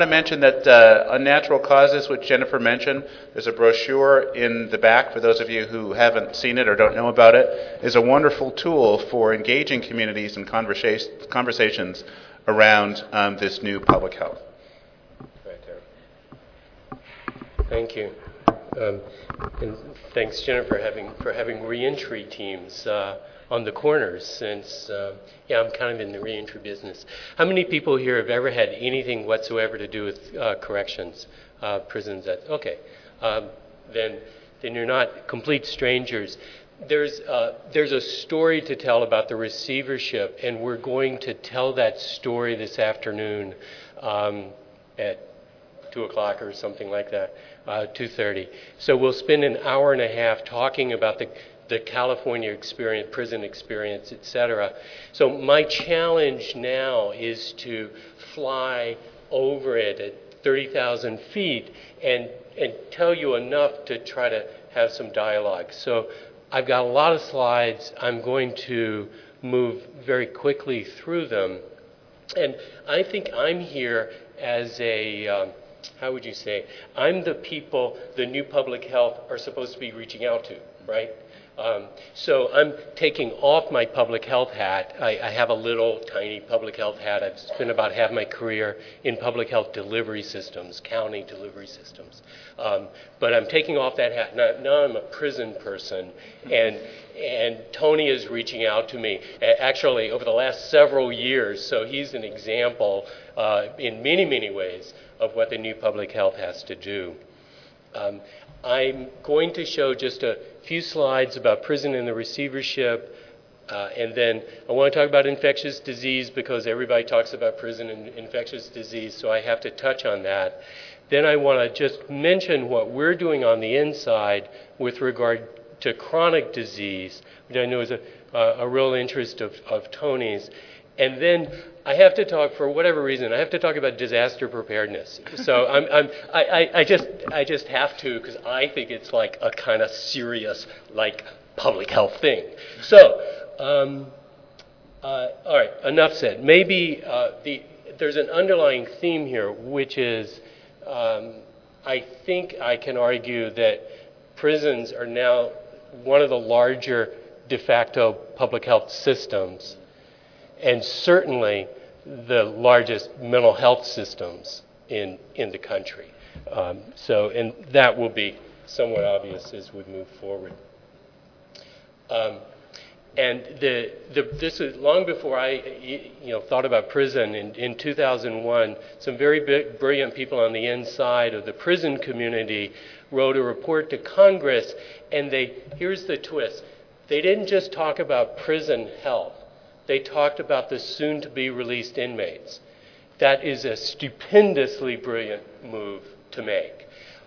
I mentioned that Unnatural Causes, which Jennifer mentioned, there's a brochure in the back for those of you who haven't seen it or don't know about it, is a wonderful tool for engaging communities in conversations around this new public health. Right there. Thank you. And thanks, Jennifer, for having reentry teams on the corners, since, I'm kind of in the reentry business. How many people here have ever had anything whatsoever to do with corrections, prisons? Okay. Then you're not complete strangers. There's a story to tell about the receivership, and we're going to tell that story this afternoon at 2 o'clock or something like that, 2:30. So we'll spend an hour and a half talking about the California experience, prison experience, etc. So my challenge now is to fly over it at 30,000 feet and tell you enough to try to have some dialogue. So I've got a lot of slides. I'm going to move very quickly through them. And I think I'm here as a, how would you say, I'm the people the new public health are supposed to be reaching out to, right? So I'm taking off my public health hat. I have a little tiny public health hat. I've spent about half my career in public health delivery systems, county delivery systems. But I'm taking off that hat. Now I'm a prison person, and Tony is reaching out to me, actually over the last several years. So he's an example in many, many ways of what the new public health has to do. I'm going to show just a few slides about prison and the receivership, and then I want to talk about infectious disease because everybody talks about prison and infectious disease, so I have to touch on that. Then I want to just mention what we're doing on the inside with regard to chronic disease, which I know is a real interest of Tony's. And then I have to talk, for whatever reason, I have to talk about disaster preparedness. So I just have to, because I think it's like a kind of serious, like, public health thing. So, all right, enough said. Maybe there's an underlying theme here, which is I think I can argue that prisons are now one of the larger de facto public health systems, and certainly the largest mental health systems in the country. And that will be somewhat obvious as we move forward. And this is long before I thought about prison. In 2001, some very brilliant people on the inside of the prison community wrote a report to Congress, and here's the twist. They didn't just talk about prison health. They talked about the soon-to-be released inmates. That is a stupendously brilliant move to make.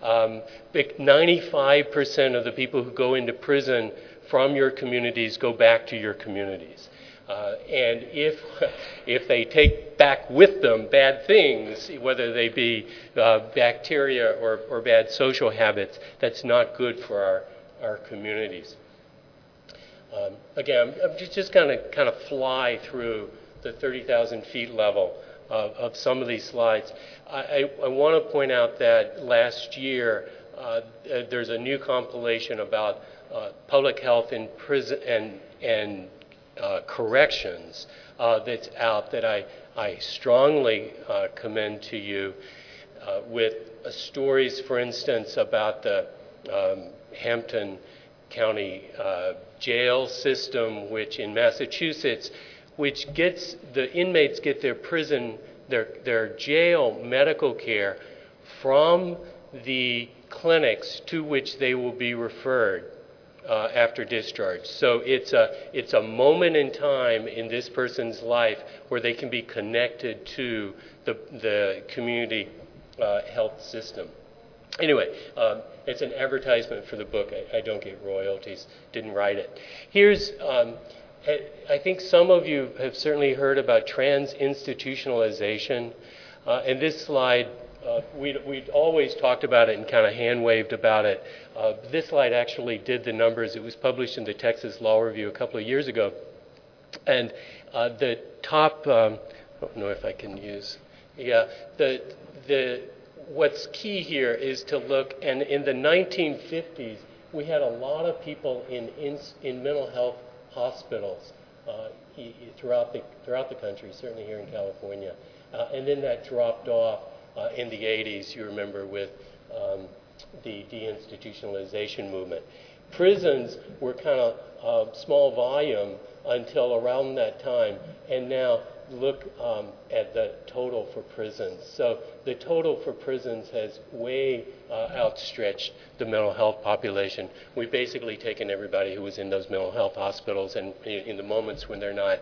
95% of the people who go into prison from your communities go back to your communities. And if they take back with them bad things, whether they be bacteria or bad social habits, that's not good for our communities. Again, I'm just going to kind of fly through the 30,000 feet level of some of these slides. I want to point out that last year there's a new compilation about public health in prison and corrections that's out that I strongly commend to you, with stories, for instance, about the Hampton County jail system, which in Massachusetts, which gets the inmates get their jail medical care from the clinics to which they will be referred after discharge. So it's a moment in time in this person's life where they can be connected to the community health system. Anyway, it's an advertisement for the book. I don't get royalties. Didn't write it. Here's, I think some of you have certainly heard about trans-institutionalization. And this slide, we'd always talked about it and kind of hand-waved about it. This slide actually did the numbers. It was published in the Texas Law Review a couple of years ago. And the top, I don't know if I can use Yeah, what's key here is to look, and in the 1950s, we had a lot of people in mental health hospitals throughout the country, certainly here in California, and then that dropped off in the 80s. You remember with the deinstitutionalization movement. Prisons were kind of small volume until around that time, and now look at the total for prisons. So the total for prisons has way outstretched the mental health population. We've basically taken everybody who was in those mental health hospitals, and in the moments when they're not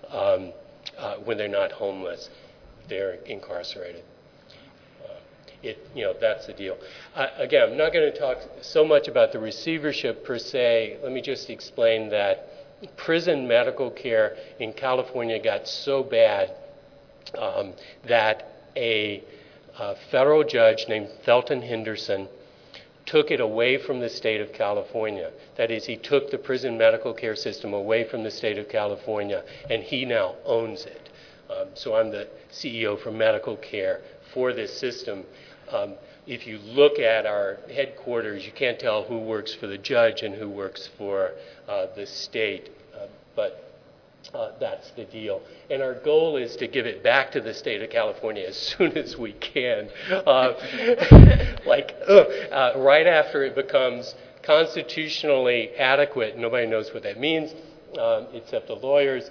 homeless, they're incarcerated. That's the deal. Again, I'm not going to talk so much about the receivership per se. Let me just explain that prison medical care in California got so bad that a federal judge named Felton Henderson took it away from the state of California. That is, he took the prison medical care system away from the state of California, and he now owns it. So I'm the CEO for medical care for this system. If you look at our headquarters, you can't tell who works for the judge and who works for the state, but that's the deal. And our goal is to give it back to the state of California as soon as we can, right after it becomes constitutionally adequate. Nobody knows what that means except the lawyers,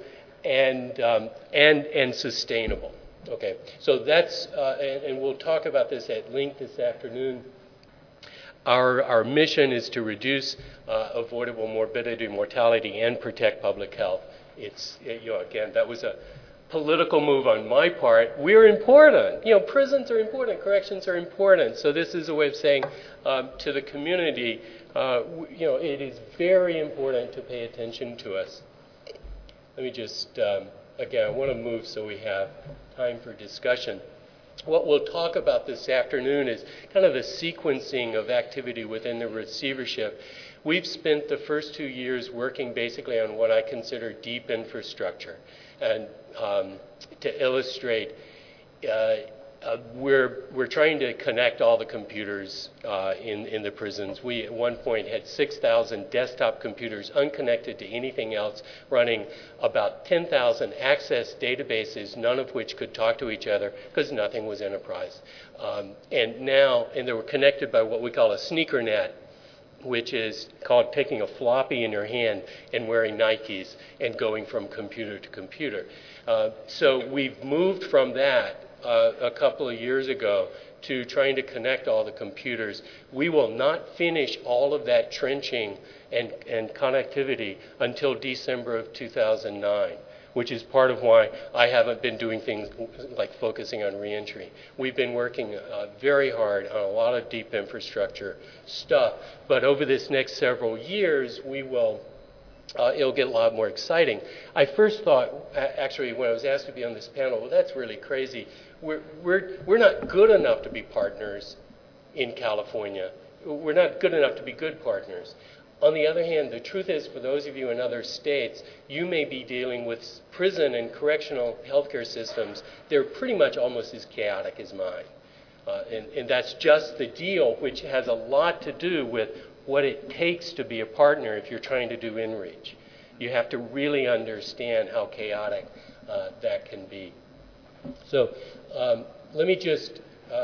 and sustainable. Okay, so that's, and we'll talk about this at length this afternoon. Our mission is to reduce avoidable morbidity, mortality, and protect public health. Again, that was a political move on my part. We're important. Prisons are important. Corrections are important. So this is a way of saying to the community, it is very important to pay attention to us. Let me just, again, I want to move so we have time for discussion. What we'll talk about this afternoon is kind of the sequencing of activity within the receivership. We've spent the first 2 years working basically on what I consider deep infrastructure. And to illustrate, we're trying to connect all the computers in the prisons. We at one point had 6,000 desktop computers unconnected to anything else, running about 10,000 access databases, none of which could talk to each other because nothing was enterprise. And they were connected by what we call a sneaker net, which is called taking a floppy in your hand and wearing Nikes and going from computer to computer. So we've moved from that a couple of years ago to trying to connect all the computers. We will not finish all of that trenching and connectivity until December of 2009, which is part of why I haven't been doing things like focusing on reentry. We've been working very hard on a lot of deep infrastructure stuff, but over this next several years, it'll get a lot more exciting. I first thought, actually, when I was asked to be on this panel, well, that's really crazy. We're not good enough to be partners in California. We're not good enough to be good partners. On the other hand, the truth is, for those of you in other states, you may be dealing with prison and correctional healthcare systems. They're pretty much almost as chaotic as mine. And that's just the deal, which has a lot to do with what it takes to be a partner if you're trying to do inReach. You have to really understand how chaotic that can be. So let me just,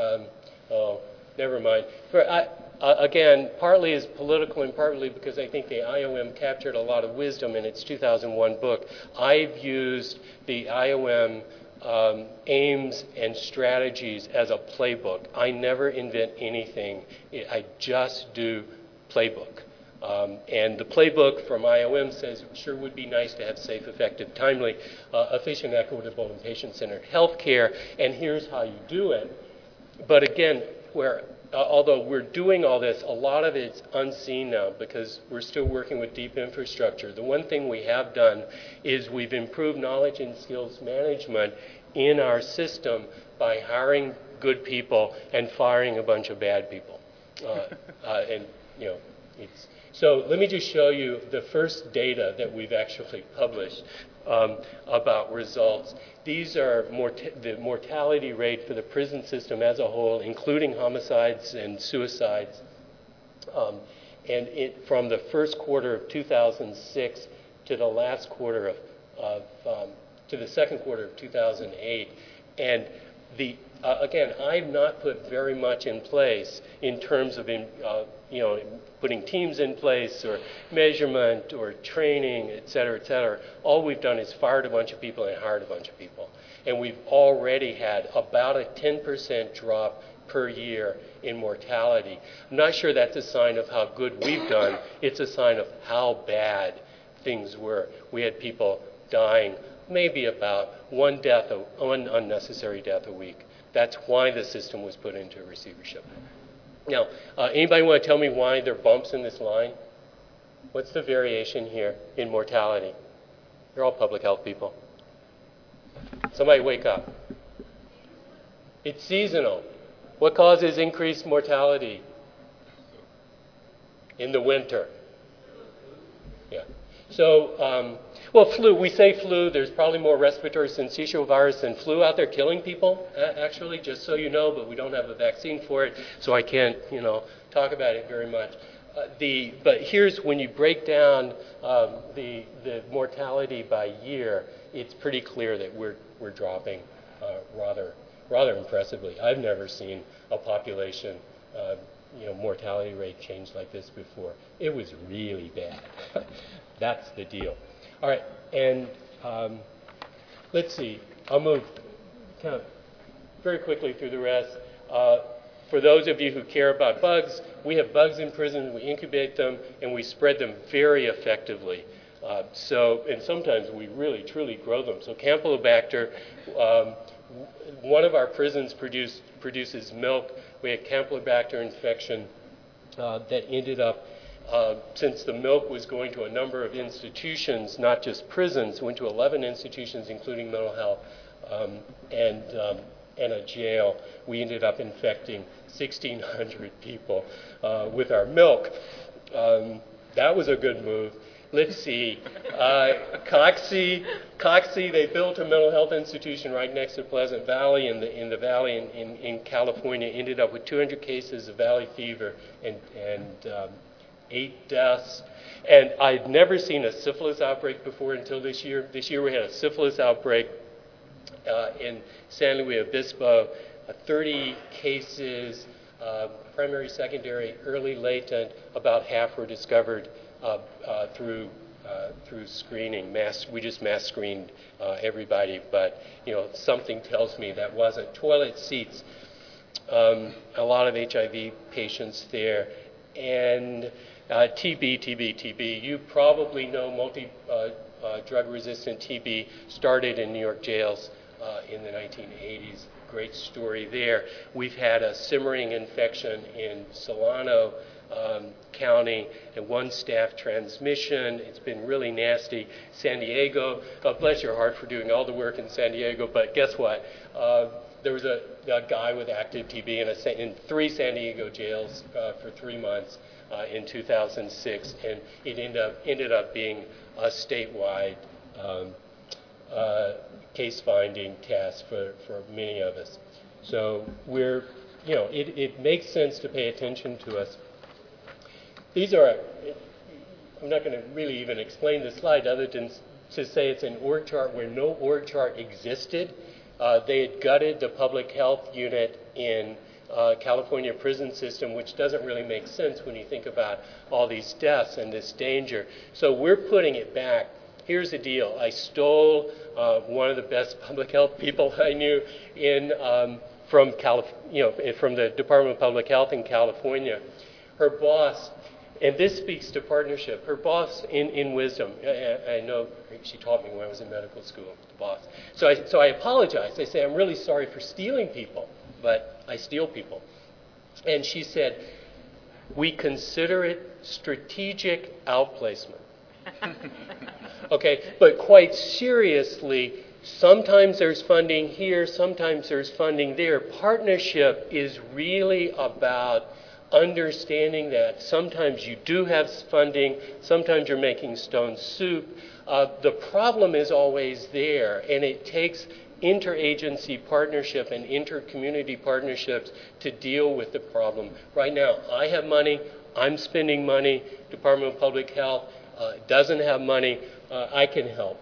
never mind. Again, partly is political and partly because I think the IOM captured a lot of wisdom in its 2001 book. I've used the IOM aims and strategies as a playbook. I never invent anything. I just do playbook. And the playbook from IOM says it sure would be nice to have safe, effective, timely, efficient, equitable, and patient-centered health care, and here's how you do it. But again, although we're doing all this, a lot of it's unseen now because we're still working with deep infrastructure. The one thing we have done is we've improved knowledge and skills management in our system by hiring good people and firing a bunch of bad people. So let me just show you the first data that we've actually published. about results. These are the mortality rate for the prison system as a whole, including homicides and suicides. From the first quarter of 2006 to the last quarter to the second quarter of 2008. And again, I've not put very much in place in terms of putting teams in place or measurement or training, et cetera, et cetera. All we've done is fired a bunch of people and hired a bunch of people. And we've already had about a 10% drop per year in mortality. I'm not sure that's a sign of how good we've done. It's a sign of how bad things were. We had people dying, maybe about one unnecessary death a week. That's why the system was put into receivership. Now, anybody want to tell me why there are bumps in this line? What's the variation here in mortality? You're all public health people. Somebody wake up. It's seasonal. What causes increased mortality in the winter? Yeah. So, flu. We say flu. There's probably more respiratory syncytial virus than flu out there killing people, actually, just so you know, but we don't have a vaccine for it, so I can't, talk about it very much. But here's when you break down the mortality by year, it's pretty clear that we're dropping rather impressively. I've never seen a population mortality rate change like this before. It was really bad. That's the deal. All right, and let's see. I'll move kind of very quickly through the rest. For those of you who care about bugs, we have bugs in prison. We incubate them, and we spread them very effectively. And sometimes we really, truly grow them. So Campylobacter, one of our prisons produces milk. We had Campylobacter infection that ended up, since the milk was going to a number of institutions, not just prisons, went to 11 institutions, including mental health and a jail. We ended up infecting 1,600 people with our milk. That was a good move. Let's see. Coxsey, they built a mental health institution right next to Pleasant Valley in the valley in California, ended up with 200 cases of valley fever and 8 deaths. And I'd never seen a syphilis outbreak before until this year. This year we had a syphilis outbreak in San Luis Obispo, 30 cases, primary, secondary, early, latent. About half were discovered through screening. We just mass screened everybody, but something tells me that wasn't. Toilet seats, a lot of HIV patients there, and TB. You probably know multi-drug-resistant TB started in New York jails in the 1980s. Great story there. We've had a simmering infection in Solano County and one staff transmission. It's been really nasty. San Diego, bless your heart for doing all the work in San Diego, but guess what? There was a guy with active TB in 3 San Diego jails for 3 months in 2006, and it ended up being a statewide case-finding task for many of us. So it makes sense to pay attention to us. These are, I'm not going to really even explain this slide other than to say it's an org chart where no org chart existed. They had gutted the public health unit in California prison system, which doesn't really make sense when you think about all these deaths and this danger. So we're putting it back. Here's the deal. I stole one of the best public health people I knew from the Department of Public Health in California. Her boss, and this speaks to partnership, her boss in wisdom, I know she taught me when I was in medical school, the boss. So I apologize. I say, I'm really sorry for stealing people, but I steal people. And she said, we consider it strategic outplacement. Okay, but quite seriously, sometimes there's funding here, sometimes there's funding there. Partnership is really about understanding that sometimes you do have funding, sometimes you're making stone soup. The problem is always there, and it takes interagency partnership and inter-community partnerships to deal with the problem. Right now, I have money, I'm spending money, Department of Public Health doesn't have money, I can help.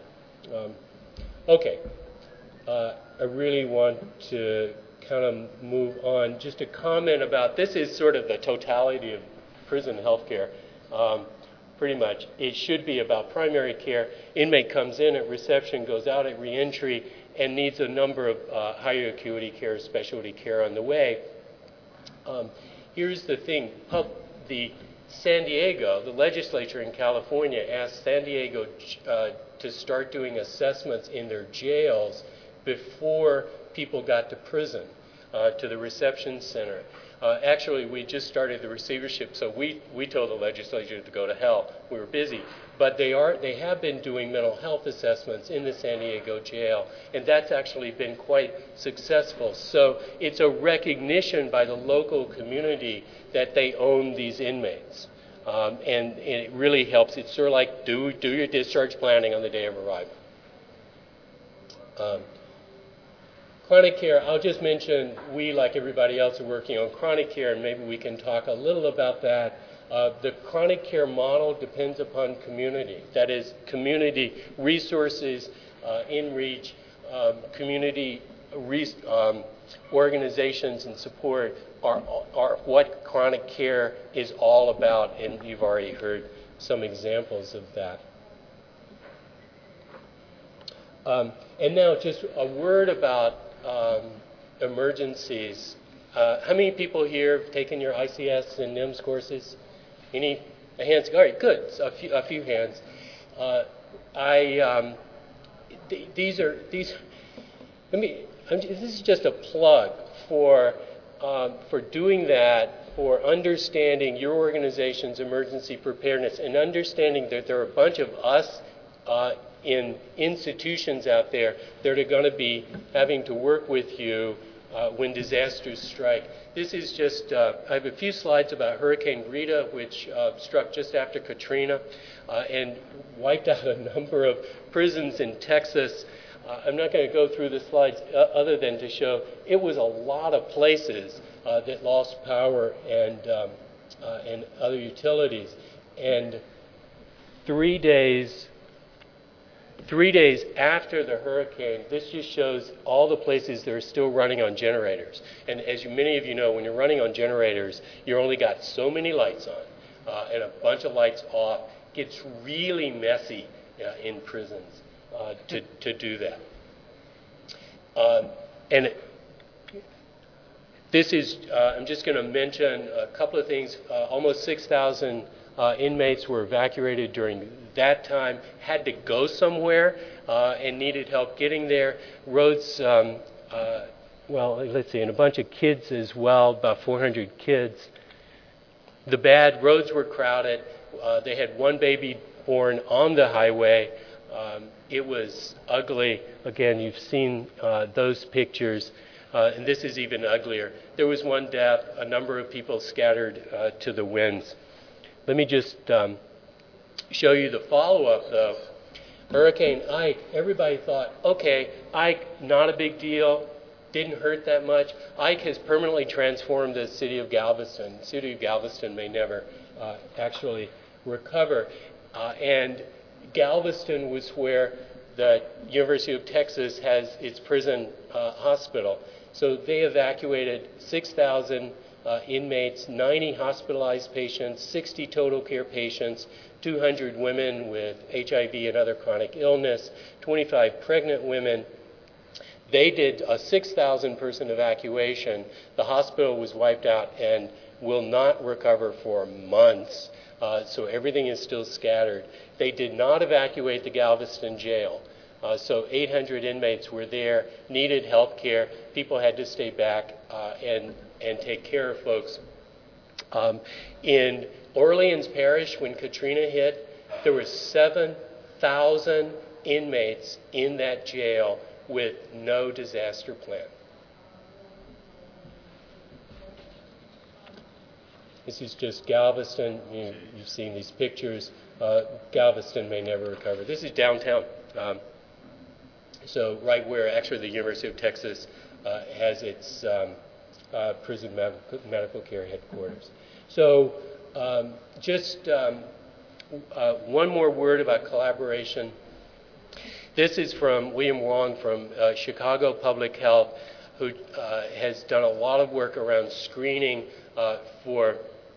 I really want to kind of move on. Just a comment about, this is sort of the totality of prison healthcare. Pretty much, it should be about primary care. Inmate comes in at reception, goes out at reentry, and needs a number of higher acuity care, specialty care on the way. Here's the thing. The San Diego, the legislature in California asked San Diego to start doing assessments in their jails before people got to prison, to the reception center. Actually, we just started the receivership, so we told the legislature to go to hell. We were busy. But they have been doing mental health assessments in the San Diego jail, and that's actually been quite successful. So it's a recognition by the local community that they own these inmates. And it really helps. It's sort of like do your discharge planning on the day of arrival. Chronic care, I'll just mention we, like everybody else, are working on chronic care, and maybe we can talk a little about that. The chronic care model depends upon community. That is, community resources, in reach, community organizations and support are what chronic care is all about, and you've already heard some examples of that. And now just a word about emergencies. How many people here have taken your ICS and NIMS courses? Any hands? All right, good. A few hands. This is just a plug for doing that, for understanding your organization's emergency preparedness, and understanding that there are a bunch of us in institutions out there that are going to be having to work with you when disasters strike. This is just, I have a few slides about Hurricane Rita, which struck just after Katrina and wiped out a number of prisons in Texas. I'm not going to go through the slides other than to show it was a lot of places that lost power and other utilities. And 3 days after the hurricane, this just shows all the places that are still running on generators. And as many of you know, when you're running on generators, you only got so many lights on and a bunch of lights off. It gets really messy in prisons to do that. This is, I'm just going to mention a couple of things. Almost 6,000 inmates were evacuated during that time, had to go somewhere and needed help getting there. Roads, and a bunch of kids as well, about 400 kids. The bad roads were crowded. They had one baby born on the highway. It was ugly. Again, you've seen those pictures. And this is even uglier. There was one death, a number of people scattered to the winds. Let me just show you the follow-up, though. Hurricane Ike, everybody thought, okay, Ike, not a big deal, didn't hurt that much. Ike has permanently transformed the city of Galveston. The city of Galveston may never actually recover. And Galveston was where the University of Texas has its prison hospital. So they evacuated 6,000 inmates, 90 hospitalized patients, 60 total care patients, 200 women with HIV and other chronic illness, 25 pregnant women. They did a 6,000 person evacuation. The hospital was wiped out and will not recover for months. So everything is still scattered. They did not evacuate the Galveston jail. So 800 inmates were there, needed health care. People had to stay back and take care of folks. In Orleans Parish, when Katrina hit, there were 7,000 inmates in that jail with no disaster plan. This is just Galveston. You've seen these pictures. Galveston may never recover. This is downtown. So right where actually the University of Texas has its prison medical care headquarters. So just one more word about collaboration. This is from William Wong from Chicago Public Health, who has done a lot of work around screening for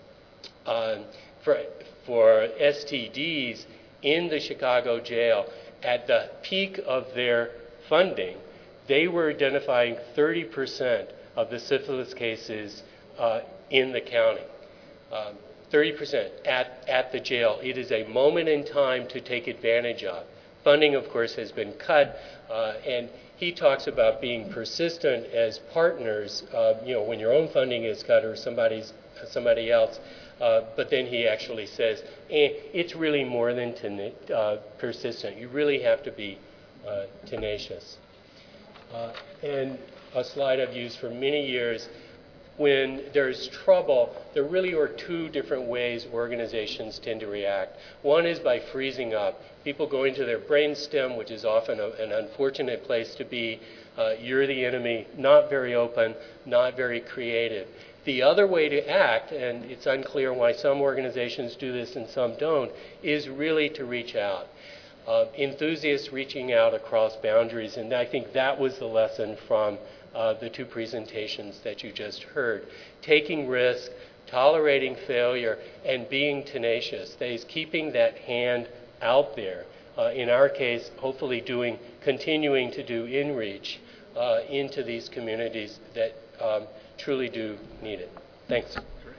STDs in the Chicago jail. At the peak of their funding, they were identifying 30% of the syphilis cases in the county. 30% at the jail. It is a moment in time to take advantage of. Funding, of course, has been cut, and he talks about being persistent as partners, when your own funding is cut or somebody else. But then he actually says, it's really more than persistent. You really have to be tenacious. And a slide I've used for many years, when there's trouble, there really are two different ways organizations tend to react. One is by freezing up. People go into their brainstem, which is often an unfortunate place to be. You're the enemy, not very open, not very creative. The other way to act, and it's unclear why some organizations do this and some don't, is really to reach out. Enthusiasts reaching out across boundaries, and I think that was the lesson from the two presentations that you just heard. Taking risk, tolerating failure, and being tenacious. That is, keeping that hand out there. In our case, hopefully continuing to do in-reach into these communities that truly do need it. Thanks.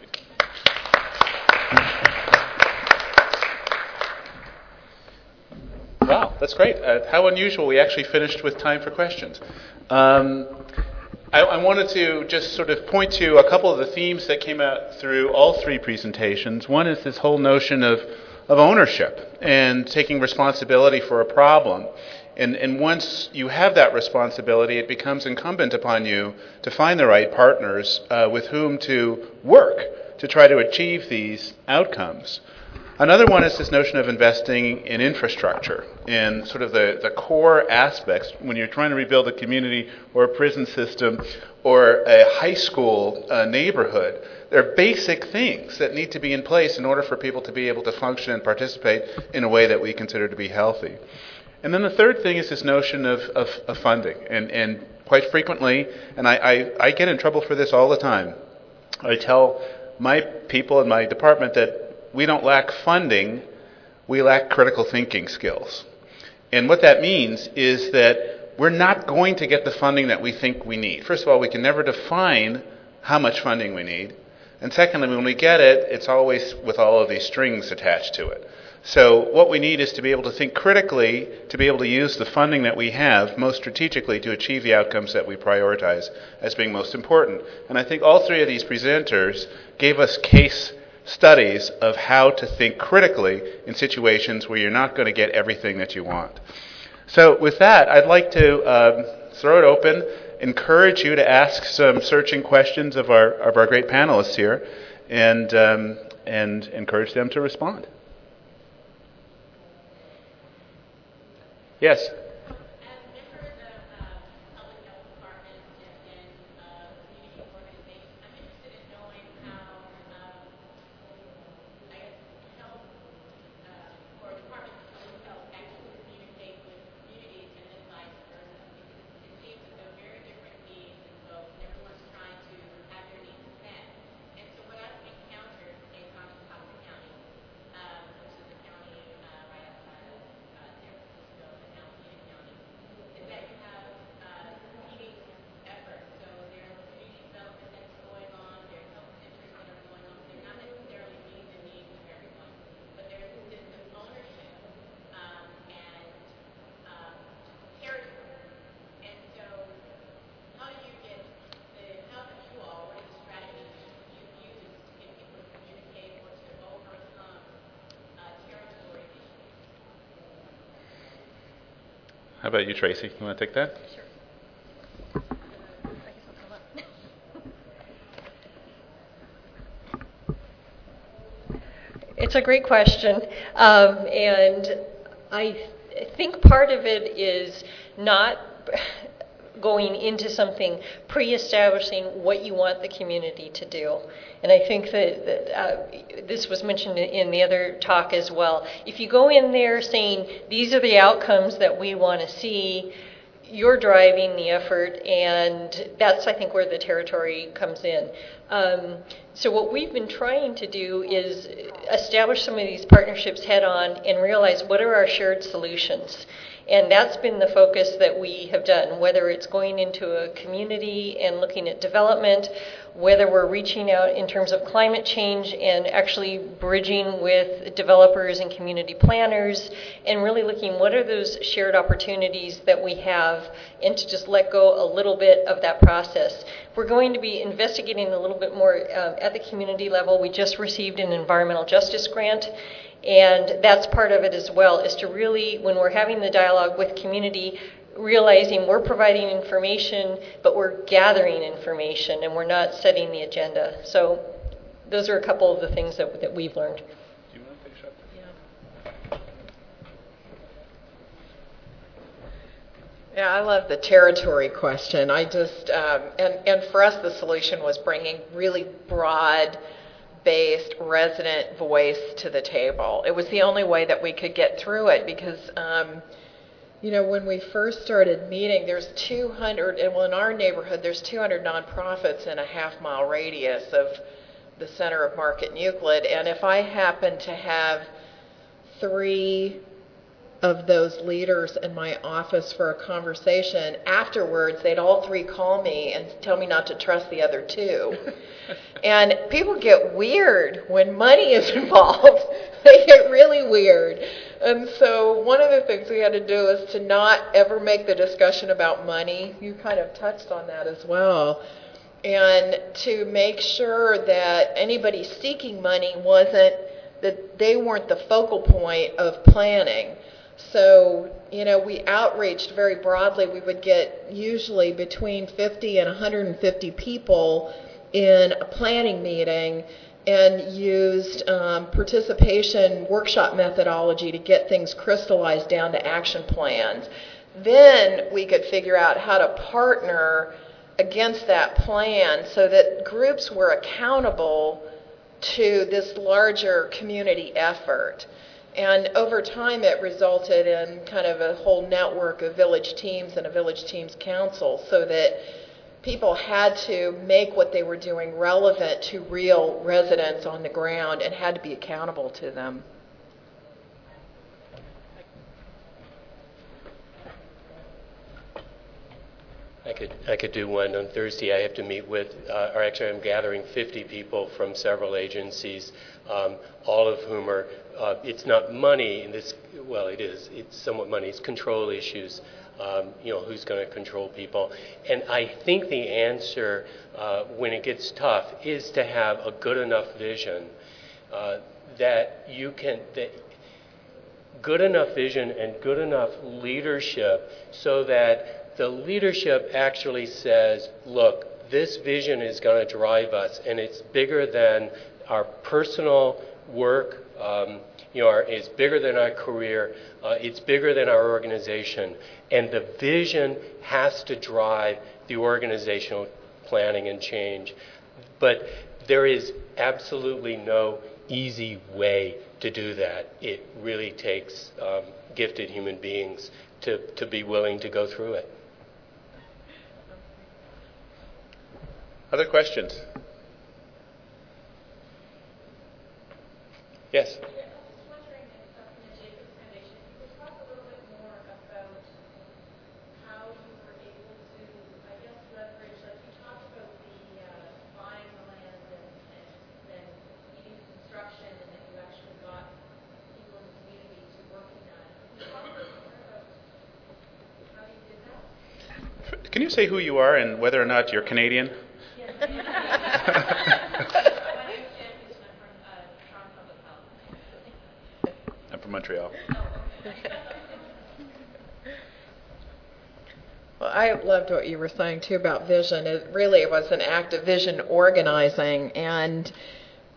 Wow, that's great. How unusual. We actually finished with time for questions. I wanted to just sort of point to a couple of the themes that came out through all three presentations. One is this whole notion of ownership and taking responsibility for a problem. And once you have that responsibility, it becomes incumbent upon you to find the right partners with whom to work to try to achieve these outcomes. Another one is this notion of investing in infrastructure, in sort of the core aspects. When you're trying to rebuild a community or a prison system or a high school neighborhood, there are basic things that need to be in place in order for people to be able to function and participate in a way that we consider to be healthy. And then the third thing is this notion of funding. And quite frequently, and I get in trouble for this all the time, I tell my people in my department that we don't lack funding, we lack critical thinking skills. And what that means is that we're not going to get the funding that we think we need. First of all, we can never define how much funding we need. And secondly, when we get it, it's always with all of these strings attached to it. So what we need is to be able to think critically, to be able to use the funding that we have most strategically to achieve the outcomes that we prioritize as being most important. And I think all three of these presenters gave us case studies of how to think critically in situations where you're not going to get everything that you want. So with that, I'd like to throw it open, encourage you to ask some searching questions of our great panelists here, and encourage them to respond. Yes? How about you, Tracy? You want to take that? Sure. It's a great question. And I think part of it is not going into something pre-establishing what you want the community to do. And I think that this was mentioned in the other talk as well. If you go in there saying, these are the outcomes that we want to see, you're driving the effort, and that's, I think, where the territory comes in. So what we've been trying to do is establish some of these partnerships head-on and realize what are our shared solutions. And that's been the focus that we have done, whether it's going into a community and looking at development, whether we're reaching out in terms of climate change and actually bridging with developers and community planners, and really looking what are those shared opportunities that we have, and to just let go a little bit of that process. We're going to be investigating a little bit more at the community level. We just received an environmental justice grant, and that's part of it as well, is to really, when we're having the dialogue with community, realizing we're providing information, but we're gathering information, and we're not setting the agenda. So those are a couple of the things that we've learned. Do you want to finish up? Yeah, I love the territory question. I just, and for us, the solution was bringing really broad-based resident voice to the table. It was the only way that we could get through it because, you know, when we first started meeting, there's 200, and well, in our neighborhood, there's 200 nonprofits in a half-mile radius of the center of Market and Euclid, and if I happen to have 3 of those leaders in my office for a conversation, afterwards they'd all 3 call me and tell me not to trust the other 2. And people get weird when money is involved. They get really weird. And so one of the things we had to do is to not ever make the discussion about money. You kind of touched on that as well. And to make sure that anybody seeking money wasn't, that they weren't the focal point of planning. So, you know, we outreached very broadly. We would get usually between 50 and 150 people in a planning meeting and used participation workshop methodology to get things crystallized down to action plans. Then we could figure out how to partner against that plan so that groups were accountable to this larger community effort. And over time, it resulted in kind of a whole network of village teams and a village teams council so that people had to make what they were doing relevant to real residents on the ground and had to be accountable to them. I could do one on Thursday. I have to meet with, or actually I'm gathering 50 people from several agencies, all of whom are, it's not money in this, well it is, it's somewhat money, it's control issues, you know, who's going to control people. And I think the answer when it gets tough is to have a good enough vision that you can, good enough vision and good enough leadership so that the leadership actually says, look, this vision is going to drive us, and it's bigger than our personal work, you know, it's bigger than our career, it's bigger than our organization, and the vision has to drive the organizational planning and change. But there is absolutely no easy way to do that. It really takes gifted human beings to be willing to go through it. Other questions? Yes? Yeah, I was just wondering if from the Jacobs Foundation, you could talk a little bit more about how you were able to, I guess, leverage, like you talked about the buying the land and then needing construction, and then you actually got people in the community to working on it. Can you talk a little more about how you did that? Can you say who you are and whether or not you're Canadian? Yes. My name is Jen Houston. I'm from Toronto Public Health. I'm from Montreal. Well, I loved what you were saying, too, about vision. It really was an act of vision organizing. And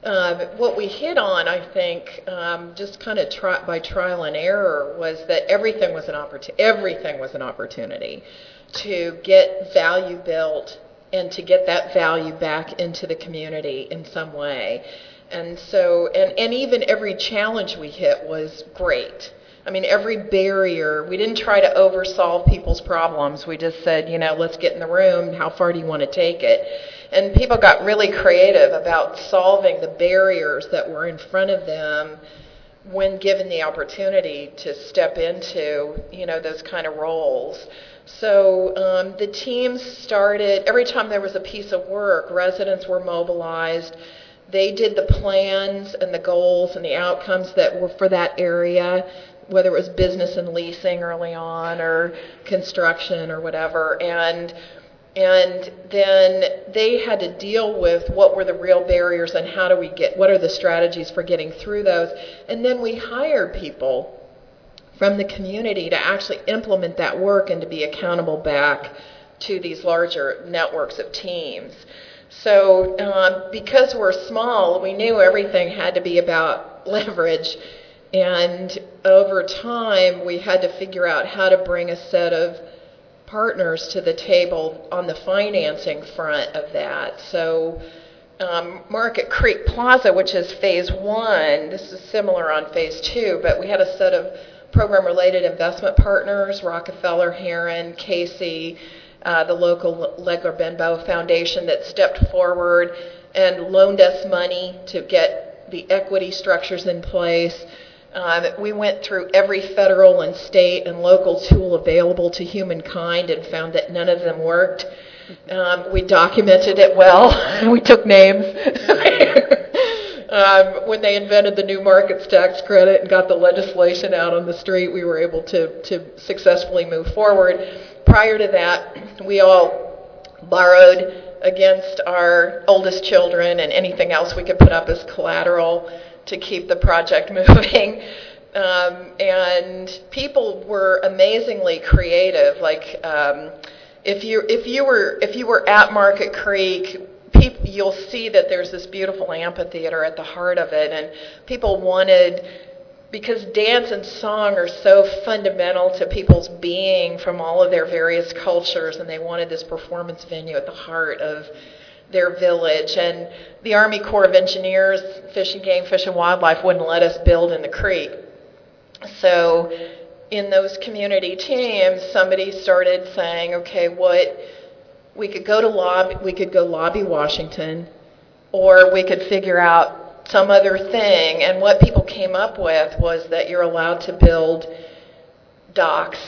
What we hit on, I think, just kind of by trial and error, was that everything was an opportunity to get value built and to get that value back into the community in some way. And so, and even every challenge we hit was great. I mean, every barrier, we didn't try to oversolve people's problems. We just said, let's get in the room. How far do you want to take it? And people got really creative about solving the barriers that were in front of them when given the opportunity to step into, those kind of roles. So the teams started, every time there was a piece of work, residents were mobilized. They did the plans and the goals and the outcomes that were for that area, whether it was business and leasing early on or construction or whatever. And then they had to deal with what were the real barriers and what are the strategies for getting through those. And then we hired people from the community to actually implement that work and to be accountable back to these larger networks of teams. So because we're small, we knew everything had to be about leverage. And over time, we had to figure out how to bring a set of partners to the table on the financing front of that. So Market Creek Plaza, which is phase 1, this is similar on phase 2, but we had a set of program-related investment partners, Rockefeller, Heron, Casey, the local Legler Benbow Foundation that stepped forward and loaned us money to get the equity structures in place. We went through every federal and state and local tool available to humankind and found that none of them worked. We documented it well. We took names. When they invented the new markets tax credit and got the legislation out on the street, we were able to successfully move forward. Prior to that, we all borrowed against our oldest children and anything else we could put up as collateral to keep the project moving. And people were amazingly creative. Like if you were at Market Creek, you'll see that there's this beautiful amphitheater at the heart of it, and people wanted, because dance and song are so fundamental to people's being from all of their various cultures, and they wanted this performance venue at the heart of their village. And the Army Corps of Engineers, Fish and Game, Fish and Wildlife wouldn't let us build in the creek. So in those community teams, somebody started saying, okay, we could go lobby Washington, or we could figure out some other thing. And what people came up with was that you're allowed to build docks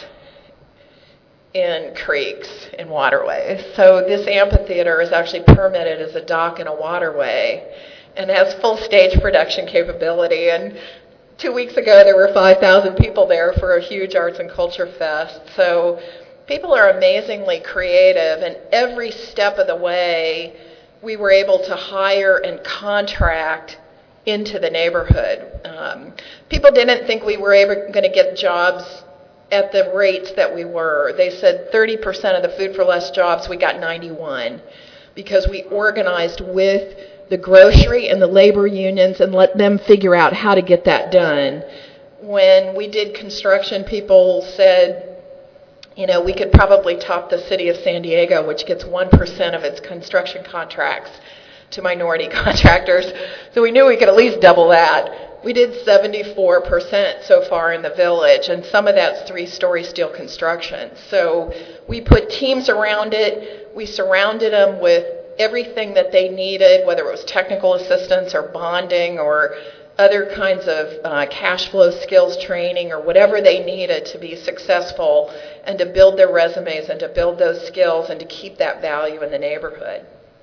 in creeks and waterways. So this amphitheater is actually permitted as a dock and a waterway and has full stage production capability. And 2 weeks ago, there were 5,000 people there for a huge arts and culture fest. So people are amazingly creative, and every step of the way, we were able to hire and contract into the neighborhood. People didn't think we were ever going to get jobs at the rates that we were. They said 30% of the Food for Less jobs, we got 91, because we organized with the grocery and the labor unions and let them figure out how to get that done. When we did construction, people said, we could probably top the city of San Diego, which gets 1% of its construction contracts to minority contractors. So we knew we could at least double that. We did 74% so far in the village, and some of that's 3-story steel construction. So we put teams around it. We surrounded them with everything that they needed, whether it was technical assistance or bonding or other kinds of cash flow skills training or whatever they needed to be successful and to build their resumes and to build those skills and to keep that value in the neighborhood.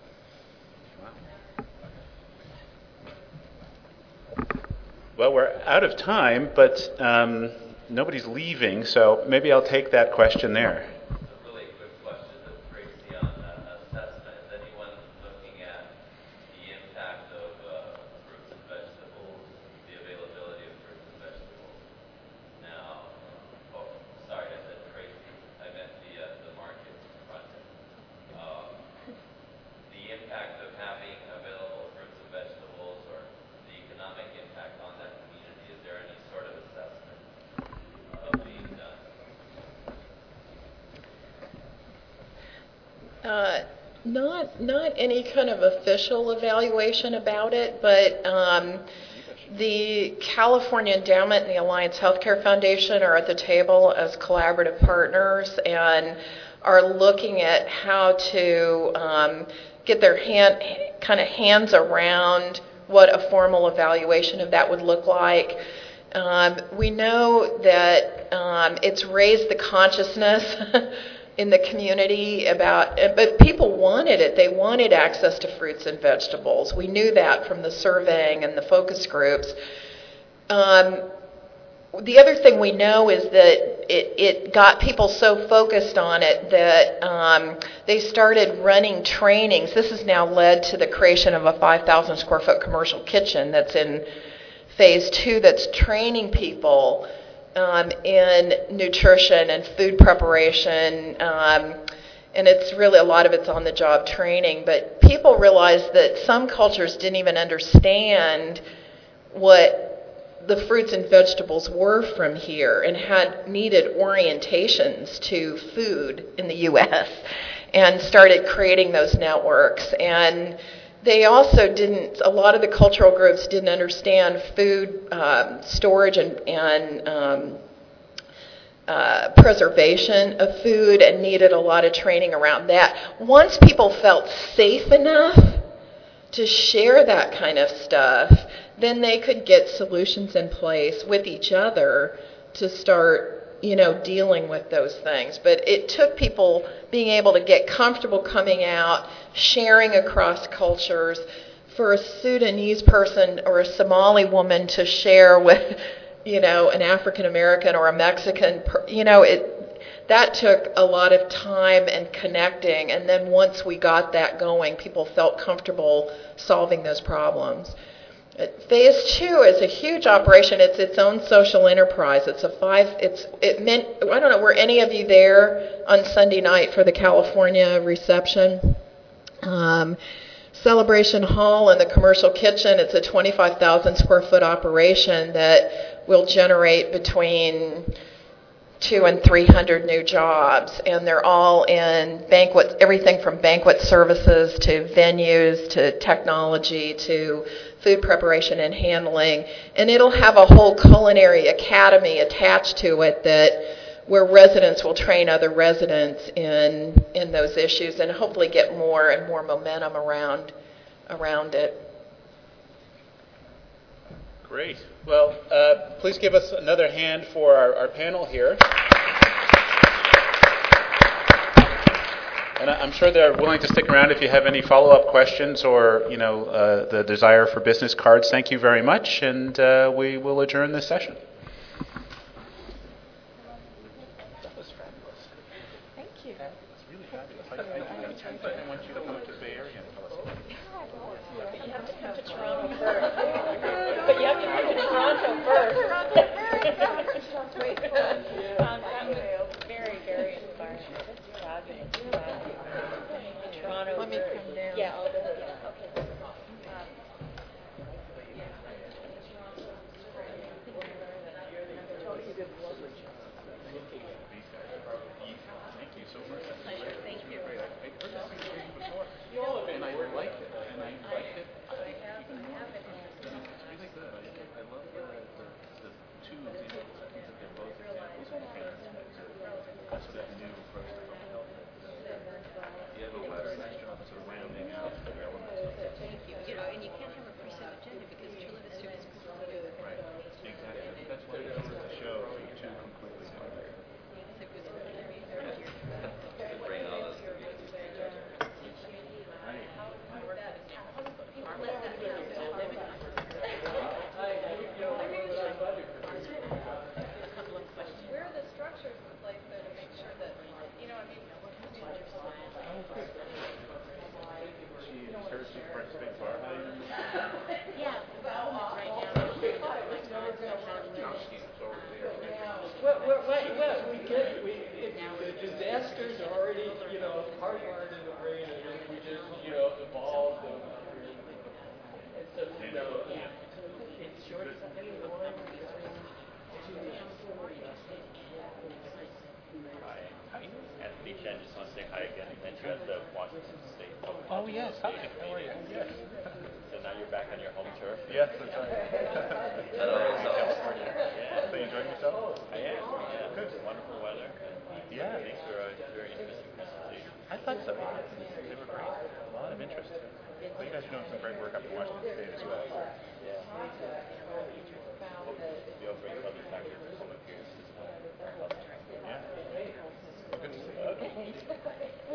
Well, we're out of time, but nobody's leaving, so maybe I'll take that question there. A really quick question to Tracy on assessment. Is anyone looking at the impact of fruits and vegetables, the availability of fruits and vegetables? Now, sorry, I said Tracy. I meant the market project. The impact of having available fruits and vegetables or Not any kind of official evaluation about it, but the California Endowment and the Alliance Healthcare Foundation are at the table as collaborative partners and are looking at how to get their hands around what a formal evaluation of that would look like. We know that it's raised the consciousness in the community but people wanted it. They wanted access to fruits and vegetables. We knew that from the surveying and the focus groups. The other thing we know is that it got people so focused on it that they started running trainings. This has now led to the creation of a 5,000 square foot commercial kitchen that's in phase 2 that's training people in nutrition and food preparation. And it's really, a lot of it's on the job training. But people realized that some cultures didn't even understand what the fruits and vegetables were from here and had needed orientations to food in the U.S. and started creating those networks. And they also a lot of the cultural groups didn't understand food storage and preservation of food and needed a lot of training around that. Once people felt safe enough to share that kind of stuff, then they could get solutions in place with each other to start, dealing with those things. But it took people being able to get comfortable coming out, sharing across cultures. For a Sudanese person or a Somali woman to share with, an African American or a Mexican, that took a lot of time and connecting. And then once we got that going, people felt comfortable solving those problems. Phase 2 is a huge operation. It's its own social enterprise. I don't know, were any of you there on Sunday night for the California reception? Celebration Hall and the commercial kitchen, it's a 25,000 square foot operation that will generate between 200 and 300 new jobs, and they're all in everything from banquet services to venues to technology to food preparation and handling. And it'll have a whole culinary academy attached to it where residents will train other residents in those issues and hopefully get more and more momentum around it. Great. Well, please give us another hand for our panel here. And I'm sure they're willing to stick around if you have any follow-up questions or, the desire for business cards. Thank you very much, and we will adjourn this session. That was fabulous. Thank you. It's really fabulous. I want you to come to the Bay Area and tell us about it. You have to come to Toronto first. But you have to come to Toronto first. That was very, very inspiring. That's fabulous. Toronto. Let me come down. Yeah, I'll do it. Yeah, okay. Thank you so much. Thank you. I heard this before, and I liked it. It's really good. I love the two examples. I think that they're both examples of a sort of new approach to public health. You have a nice job of sort of rounding out the elements of Thank you. And you can't have a preset agenda because truly the students can do it. right. Exactly. I think that's why you do the show two completely separate. Bring all this. Where are the structures in place though to make sure that, Hers is participate bar value. Yeah. The disasters are already, hardwired in the brain, and then we just, evolve them. And so, it's short something one. Hi, Anthony Chen. Just want to say hi again. I met you at the Oh, yes. Hi. How are you? Yes. So now you're back on your home turf? Yes, that's right. California. So you enjoying yourself? I am. Yeah. Good. Wonderful weather. Yeah. Thanks for a very interesting presentation. I thought so. They were great. A lot of interest. Well, you guys are doing some great work up in Washington State as well. Yeah. We also bring other factors to some appearances as well. Yeah. Well, good to see you.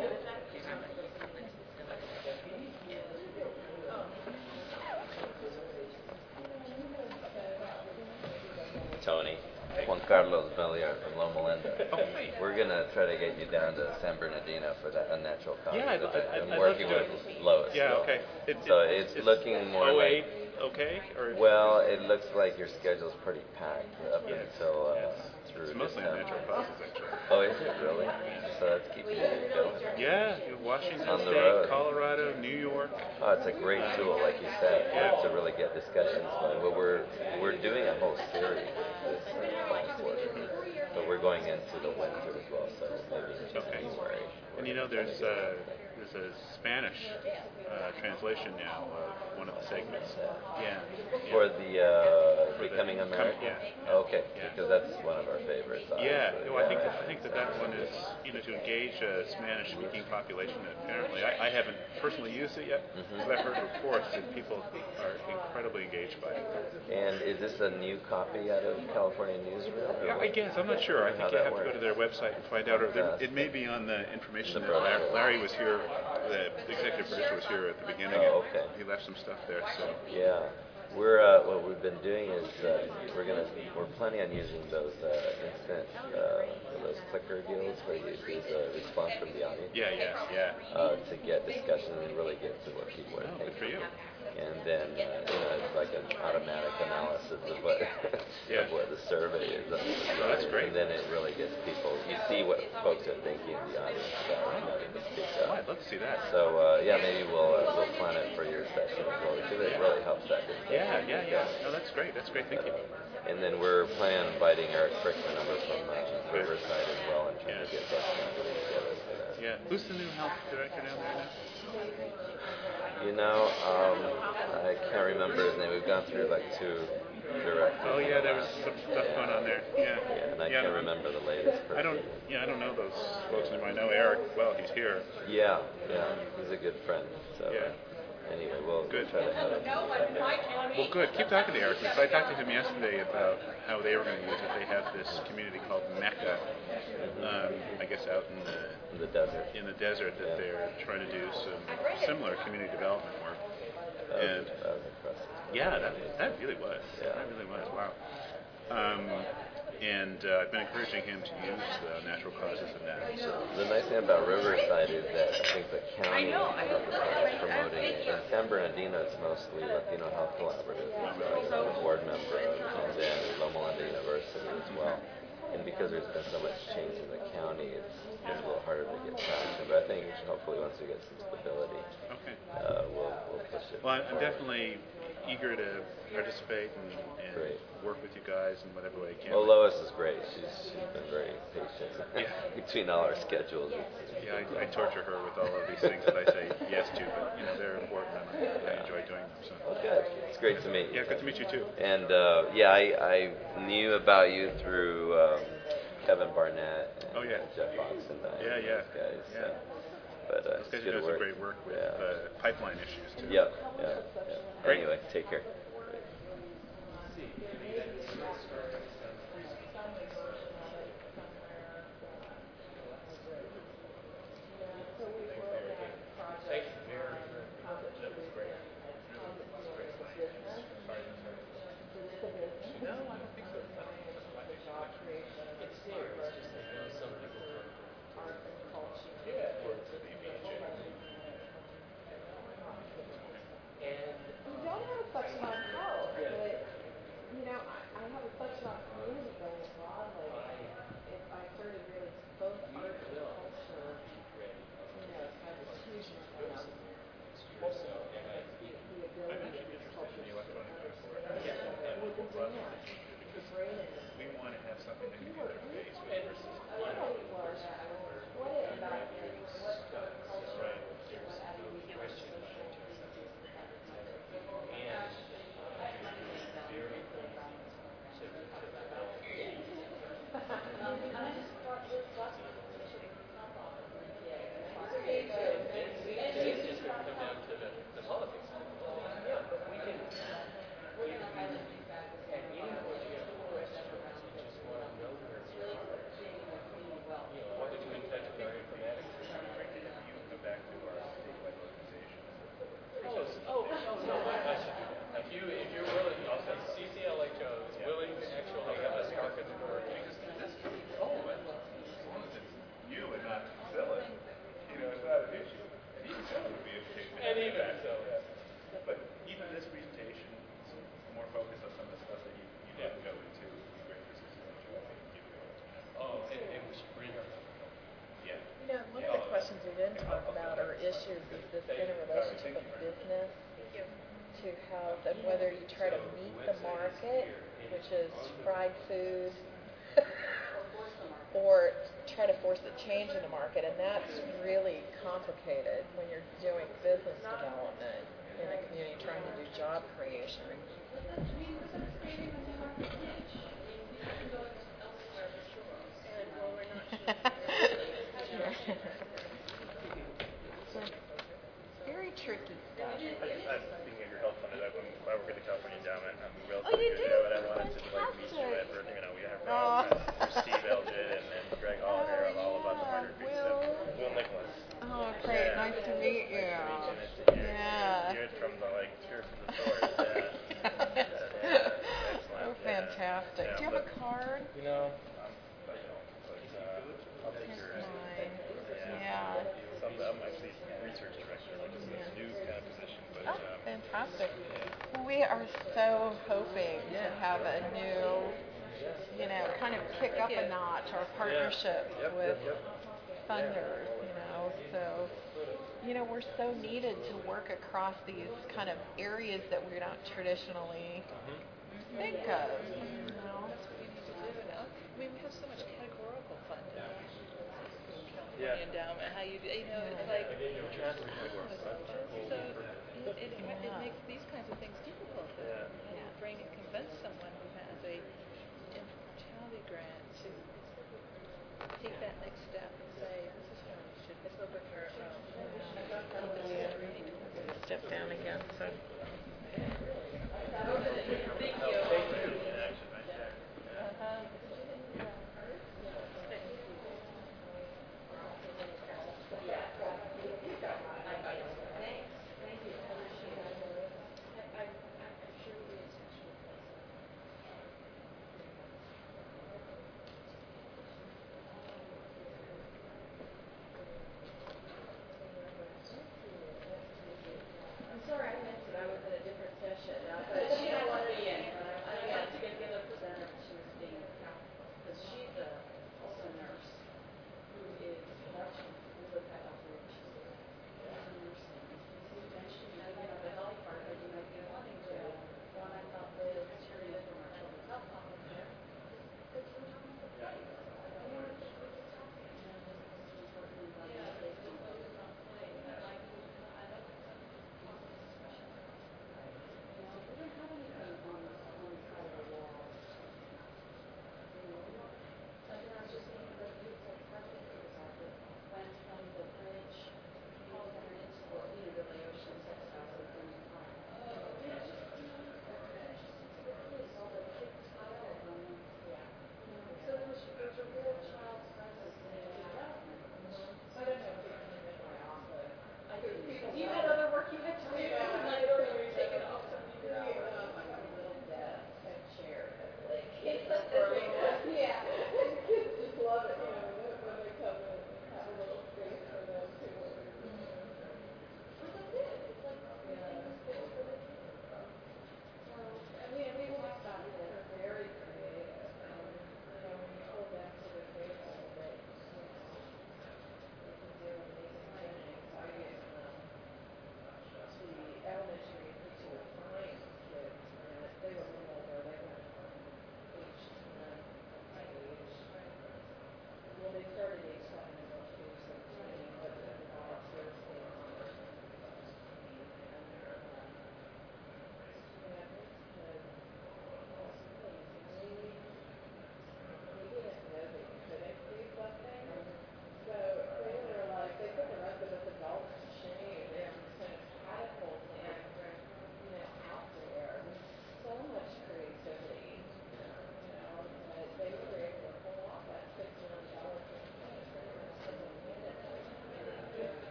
Tony, Juan Carlos Belliard from Loma Linda. Oh, hey. We're gonna try to get you down to San Bernardino for that unnatural causes. Yeah, I'd I'm love working to. with Lois. Yeah, okay. So it's looking more like. okay? Or Well, it looks like your schedule's pretty packed up Yes. until Yes. through It's mostly December. unnatural causes, actually. Oh, is it really? So that's keeping you going. Yeah, Washington On the State, road. Colorado, New York. Oh, it's a great tool, like you said, Yeah. to really get discussions going. But we're doing a whole series this quarter, but we're going into the winter as well, so maybe in Okay. January. And you know, there's a Spanish translation now of one of the segments. Yeah. For the For the Becoming American. yeah. Okay, Yeah. because that's one of our favorites. Yeah, well, I think that one is, you know, to engage a Spanish-speaking population. Apparently, I haven't personally used it yet, but I've heard reports that people are incredibly engaged by it. And is this a new copy out of California Newsreel? or Yeah, I what? guess I'm not sure. I How think you that have to go works. to their website and find out, or it may be on the information that Larry was here. The executive producer was here at the beginning. Oh, and okay. He left some stuff there. So Yeah, we're what we've been doing is we're planning on using those instant those clicker deals where you there's a response from the audience yeah. to get discussion and really get to what people are Oh, thinking. good for you. And then it's like an automatic analysis of what Yeah. of what the survey is. that's great. And then it really gets people. You see what folks are thinking in the audience about to speak Oh, up. I'd love to see that. So yeah, maybe we'll plan it for your session as well because it really helps that discussion. Yeah. No, that's great. That's great thinking. And then we're planning on inviting Eric Frickman over from Riverside as well and trying to get that together for that. Yeah. Who's the new health director down there now? You know, I can't remember his name. We've gone through like two directors. Oh yeah, there was some stuff going on there. Yeah. Yeah, and I can't remember the latest person. I don't know those folks anymore. I know Eric well. He's here. Yeah, he's a good friend. So Yeah. anyway, we'll Good. try to have him. Well, good. Keep talking to Eric, because I talked to him yesterday about how they were going to use it. They have this community called Mecca, I guess out In the desert. in the desert that they're trying to do some similar community development work. And That was impressive. yeah, that really was. Yeah. That really was. Wow. I've been encouraging him to use natural causes in that. So The nice thing about Riverside is that I think the county is promoting it. In San Bernardino, it's mostly Latino Health Collaborative. I'm a board member, and then Loma Linda University as well. And because there's been so much change in the county, it's a little harder to get traction. But I think hopefully once we get some stability, okay. we'll push it. Well, I'm definitely eager to participate and Great. work with you guys in whatever way I can. Well, Lois is great. She's been very patient Yeah. between all our schedules. Yeah, I torture her with all of these things that I say yes to, but they're important and I enjoy doing them. So. Oh, good. It's great to meet you. Yeah, good to meet you too. And I knew about you through Kevin Barnett and Oh, yeah. Jeff Oxendine. Yeah. Those guys. Yeah. But Those it's guys are good doing some work. great work with Yeah. pipeline issues too. Yeah. Great. Anyway, take care. We don't have a section on health, but, I have a section on community building broadly. I started really, both art and culture, has a huge impact on the ability of these cultures to with the dance, the brain is. We want to have something that can interface with versus What it about what culture issues is this interrelationship of business to health, and whether you try to meet the market, which is fried food, or try to force a change in the market, and that's really complicated when you're doing business development in a community trying to do job creation. Very tricky stuff. Speaking of your health fund, I work at the California Endowment. We also Oh, you do? but I wanted to meet you at, we have Oh. Steve Eldred and Greg Oliver of All About the Harder Creek stuff. Will Nicholas. Oh, great. Yeah. Nice to meet you. Yeah. You're from the tears to the source. Excellent. Oh, fantastic. Yeah, Do you have a card? I'll take your Mine. Yeah. Yeah. So I'm actually research director, it's a new kind of position, but Oh, fantastic. Well, we are so hoping to have a new, kind of kick up a notch our partnerships with funders, so, we're so needed to work across these kind of areas that we don't traditionally think of, We have so much categorical funding. Yeah. Endowment, how it's like, so it makes these kinds of things difficult to convince someone who has a immortality grant to take that next step and say, this is how we should look at her. Step down again, so.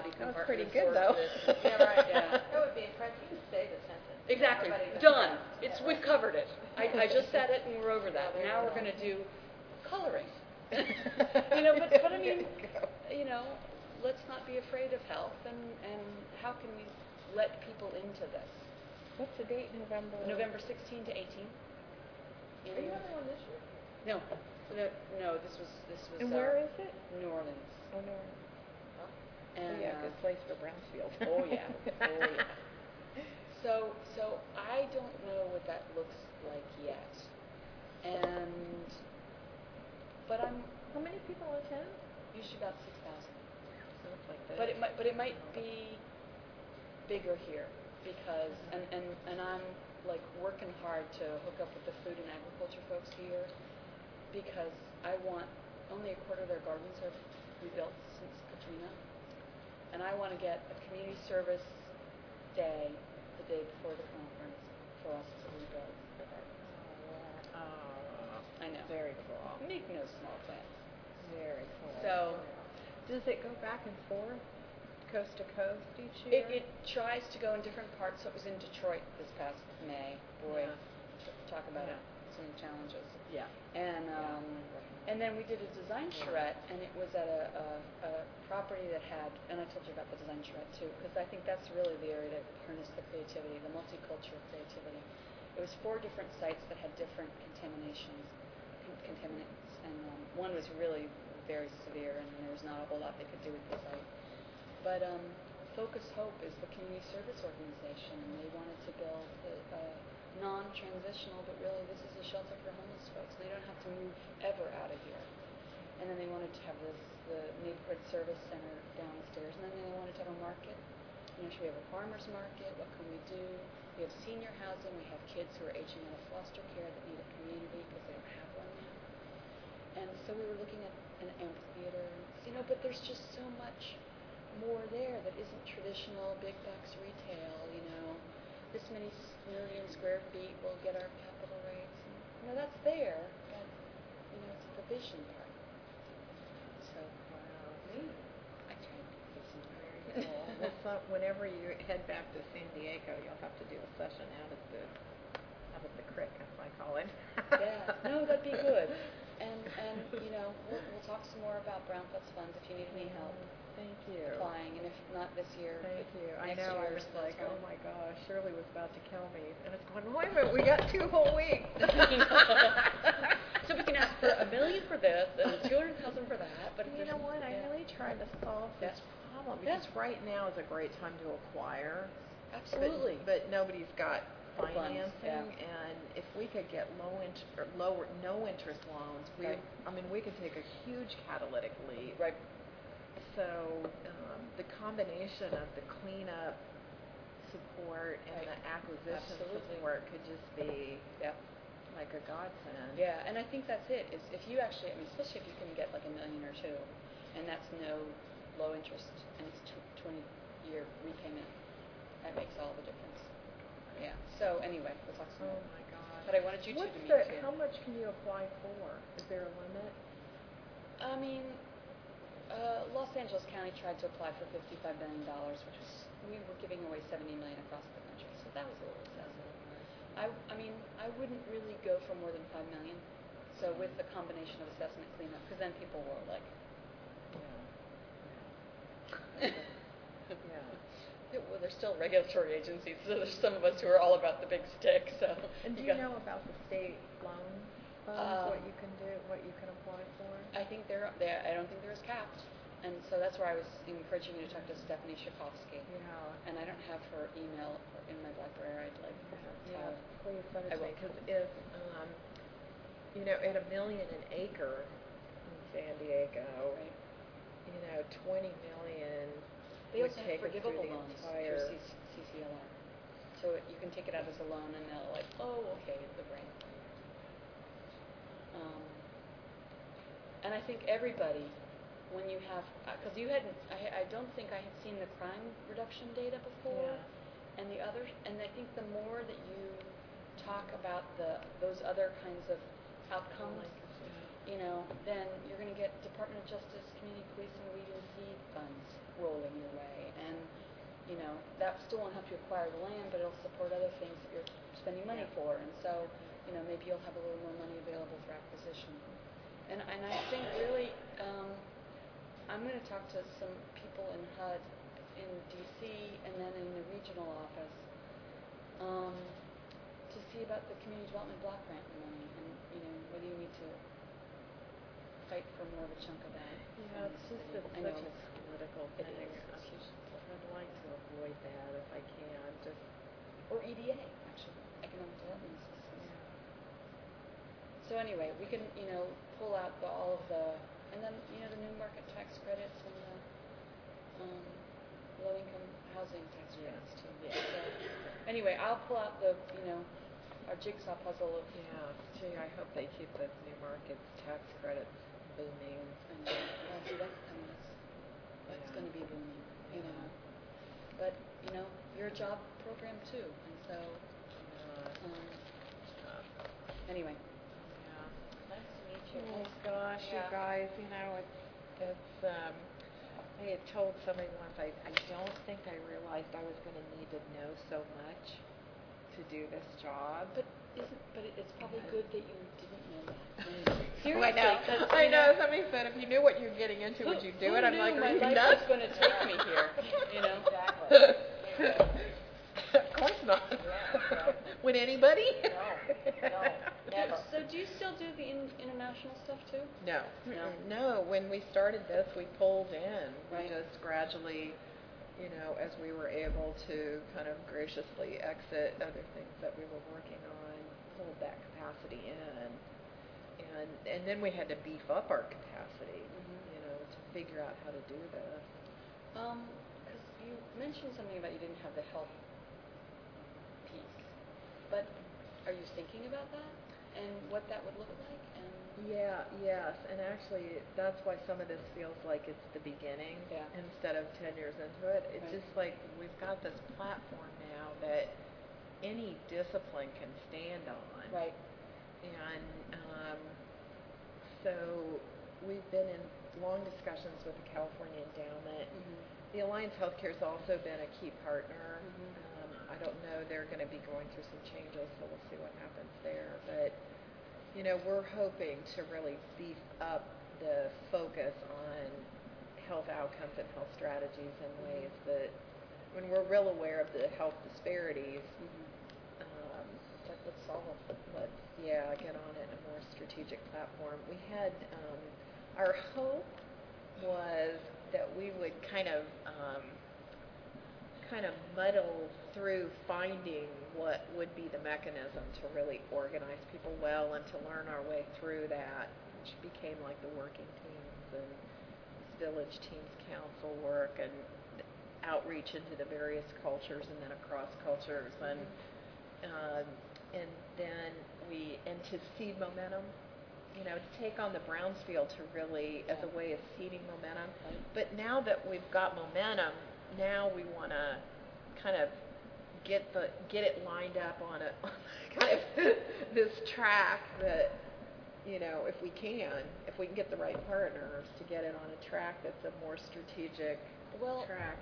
be That was pretty compartmentalized good, though. this. Yeah, right. Yeah. That would be impressive. You can say the sentence. Exactly. Everybody- Done. We've covered it. I just said it and we're over that. Now we're going to do coloring. But I mean, let's not be afraid of health, and how can we let people into this? What's the date? November 16 to 18. Are you on the one this year? No. This was. And where is it? New Orleans. Oh, no. And, yeah, good place for Brownsfield. Oh yeah. So I don't know what that looks like yet, but I'm How many people attend? usually about 6,000. Sounds like that. But it might be bigger here because and I'm like working hard to hook up with the food and agriculture folks here because I want only a quarter of their gardens are rebuilt since Katrina, and I want to get a community service day the day before the conference for us to rebuild the gardens. Oh, I know. very cool. Make no small plans. Very cool. So does it go back and forth, coast to coast each year? it tries to go in different parts. So it was in Detroit this past May. Boy, talk about some challenges. Yeah. And then we did a design charrette, and it was at a property that had, and I told you about the design charrette too, because I think that's really the area to harness the creativity, the multicultural creativity. It was 4 different sites that had different contaminants, and one was really very severe, and there was not a whole lot they could do with the site. But Focus Hope is the community service organization, and they wanted to build a non-transitional, but really this is a shelter for homeless folks. They don't have to move ever out of here. And then they wanted to have the neighborhood service center downstairs, and then they wanted to have a market. Should we have a farmer's market? What can we do? We have senior housing. We have kids who are aging out of foster care that need a community because they don't have one now. And so we were looking at an amphitheater, but there's just so much more there that isn't traditional big box retail, This many million square feet will get our capital rates. And, that's there, but, it's the vision part. So, I tried to put some Very cool. Well, whenever you head back to San Diego, you'll have to do a session out at the creek, as I call it. Yeah, no, that'd be good. And we'll talk some more about Brown Fest funds if you need any help. Thank you. Applying, and if not this year, Thank you. I next know. year, I was sometime. like, oh my gosh, Shirley was about to kill me, and it's going. Wait a minute, we got 2 whole weeks. So we can ask for $1 million for this and $200,000 for that. But you know what? I really try to solve this problem because right now is a great time to acquire. Absolutely. But nobody's got financing, Funds, and if we could get no interest loans, we could take a huge catalytic leap. Right. So the combination of the cleanup support and the acquisition support could just be like a godsend. Yeah, and I think that's it. Is if you actually, especially if you can get like $1 million or $2 million, and that's no low interest, and it's 20-year repayment, that makes all the difference. Yeah. So anyway, we'll talk some more. Oh my gosh. But I wanted you two to meet too. How much can you apply for? Is there a limit? Los Angeles County tried to apply for $55 million, which was, we were giving away $70 million across the country, so that was a little excessive. I wouldn't really go for more than $5 million. So with the combination of assessment cleanup, because then people were like, well, there's still regulatory agencies, so there's some of us who are all about the big stick. So. And do you know about the state loan funds? What you can do, what you can apply for? I think I don't think they're as capped, and so that's why I was encouraging you to talk to Stephanie Shakovsky. Yeah. And I don't have her email in my BlackBerry. I'd like. Please send it to me because if at $1 million an acre in San Diego, 20 million. They would also take have us through forgivable the loans entire. through CCLR. So you can take it out as a loan, and they'll like, oh, okay, the grant. And I think everybody, when you have, because you hadn't, I don't think I had seen the crime reduction data before, and I think the more that you talk about those other kinds of outcomes, then you're going to get Department of Justice, Community Police, and Weed and Seed funds rolling your way. And, that still won't help you acquire the land, but it'll support other things that you're spending money for. And so, maybe you'll have a little more money available for acquisition. And I think really, I'm going to talk to some people in HUD in D.C. and then in the regional office to see about the community development block grant money and whether you need to fight for more of a chunk of that. Yeah, it's just that I know such a it's political it thing. is. It's huge. I'd like to avoid that if I can. Just Or EDA, actually, economic development assistance. So anyway, we can pull out all of the and then the new market tax credits and the low-income housing tax credits too. Yeah. So anyway, I'll pull out the our jigsaw puzzle of Gee, I hope they keep the new markets tax credits booming. and see that's coming. That's Yeah. going to be booming. But you're a job program too, and so anyway. Yeah. Nice to meet you. Oh gosh, you guys, it's I had told somebody once I don't think I realized I was going to need to know so much to do this job. But it's probably good that you didn't know that. Oh, I Seriously, know. 'cause, I know. Somebody said if you knew what you're getting into, would you do it? I'm like, my are you life nuts? was going to take me here. Exactly. Of course not. Would anybody? No, never. So do you still do the international stuff too? No. No. No. When we started this, we pulled in. Right. We just gradually, as we were able to kind of graciously exit other things that we were working on, pulled that capacity in. And then we had to beef up our capacity, to figure out how to do this. Because you mentioned something about you didn't have the health piece, but are you thinking about that and what that would look like? And Yes, and actually that's why some of this feels like it's the beginning instead of 10 years into it. It's Right. just like we've got this platform now that any discipline can stand on. right. And so we've been in long discussions with the California Endowment. The Alliance Healthcare has also been a key partner. I don't know, they're going to be going through some changes, so we'll see what happens there. But, we're hoping to really beef up the focus on health outcomes and health strategies in ways that, when we're real aware of the health disparities, Let's solve it. let's get on it in a more strategic platform. We had our hope was that we would kind of muddle through finding what would be the mechanism to really organize people well and to learn our way through that, which became like the working teams and this village teams council work and outreach into the various cultures and then across cultures and then to seed momentum, to take on the Brownsfield to really as a way of seeding momentum. But now that we've got momentum, now we want to kind of get it lined up on a kind of this track that if we can get the right partners to get it on a track that's a more strategic track.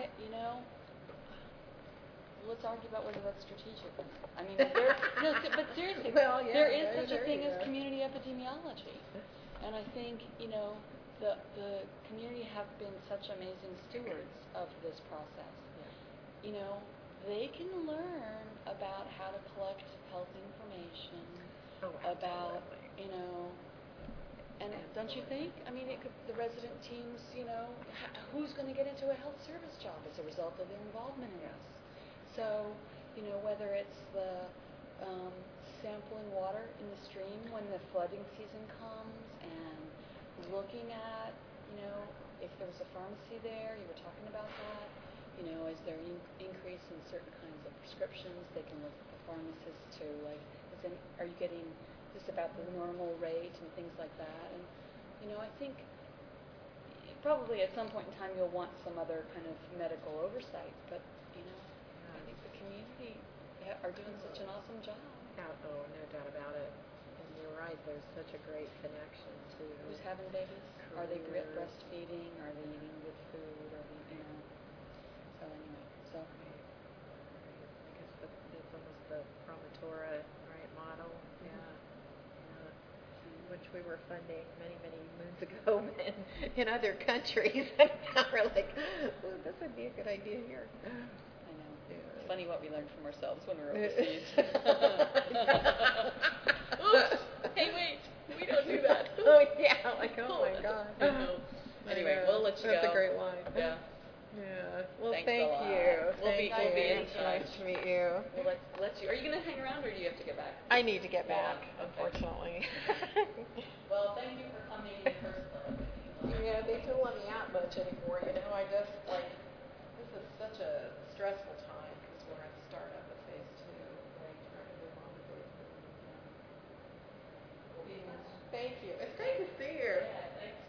Let's argue about whether that's strategic. I mean, but seriously, Well, yeah, there is such a there thing you as go. community epidemiology, and I think the community have been such amazing stewards of this process. They can learn about how to collect health information, about and don't you think? I mean, the resident teams, who's going to get into a health service job as a result of their involvement in this? So, whether it's the sampling water in the stream when the flooding season comes and looking at, if there was a pharmacy there, you were talking about that, is there an increase in certain kinds of prescriptions? They can look at the pharmacist to, are you getting this about the normal rate and things like that? And, I think probably at some point in time you'll want some other kind of medical oversight, but, I think the community are doing such an awesome job. Oh, no doubt about it. And you're right, there's such a great connection to. Who's having babies? Are they careers. breastfeeding? Are they eating good food? Are they, you know? So anyway, so I guess that's almost the Promotora, right, model, yeah. Which we were funding many, many moons ago in other countries. And now we're like, ooh, this would be a good idea here. I know. Yeah. It's funny what we learn from ourselves when we're overseas. Oops. Hey, wait. We don't do that. Oh, yeah. Like, oh, my God. Anyway, we'll let you That's go. a great line. Yeah. Yeah. Well, Thanks thank a lot. you. We'll be in It's touch. nice to meet you. Well, let's you. Are you going to hang around, or do you have to get back? I need to get back, Yeah, okay. unfortunately. Well, thank you for coming in first place. Yeah, they don't let me out much anymore. You know, I just like this is such a stressful time because we're at the startup of phase 2. Like trying to move on to phase 3. Thank you. It's great to see you. Yeah, thanks.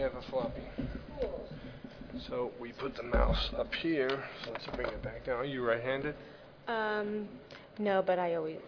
have a floppy. So we put the mouse up here. So let's bring it back down. Are you right-handed? No, but I always